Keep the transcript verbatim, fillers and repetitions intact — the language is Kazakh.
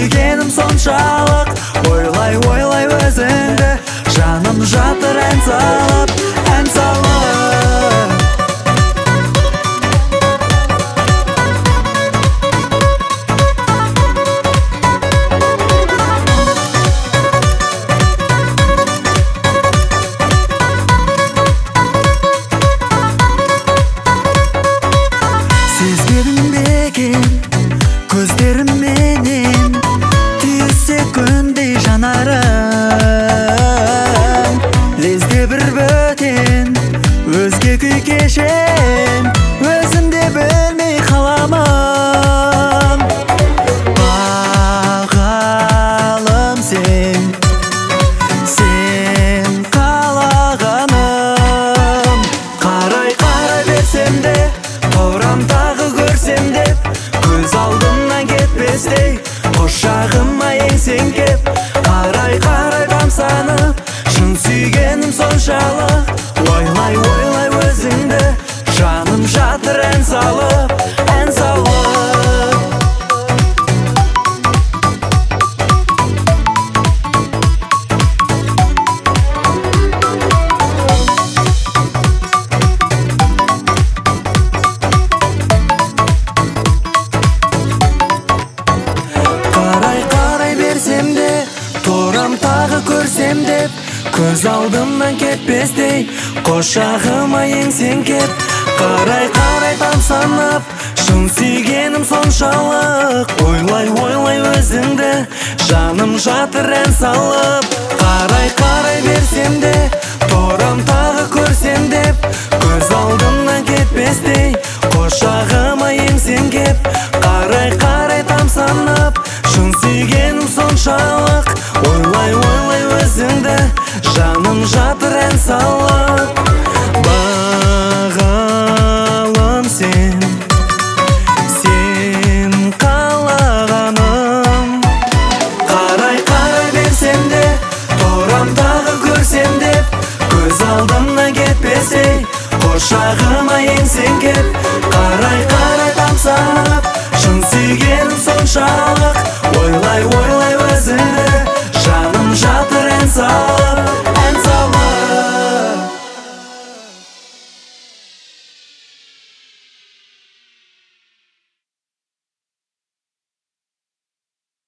сүйгенім соншалық. Ойлай ойлай өзіңді, жаным жатыр ән салып, ән салып. Сезбедің бекен көздерімменен, түйілсе күндей жанарым. Лезде бір бөтен өзге күй кешем, өзім де білмей қаламын. Бағалым сен, сен қалағаным. Қарай қарай берсем де, торам тағы көрсем деп, көз алдымнан кетпестей, құшағыма еңсең кеп. Қарай қарай тамсанып, шын сүйгенім соншалық. Ойлай ойлай өзіңді, жаным жатыр ән салып, ән салып. Торам тағы көрсем деп, көз алдымнан кетпестей, құшағыма еңсең кеп. Қарай қарай тамсанып, шын сүйгенім соншалық. Ойлай ойлай өзіңді, жаным жатыр ән салып. Қарай қарай берсем де, торам тағы көрсем деп, көз алдымнан кетпестей, құшағыма еңсең кеп. Қарай қарай тамсанып, шын сүйгенім соншалық. Ойлай ойлай өзіңді, жаным жатыр ән салып. Бағалым сен, сен қалағаным. Қарай қарай берсем де, торам тағы көрсем деп, көз алдымнан кетпесей, құшағыма еңсең кеп.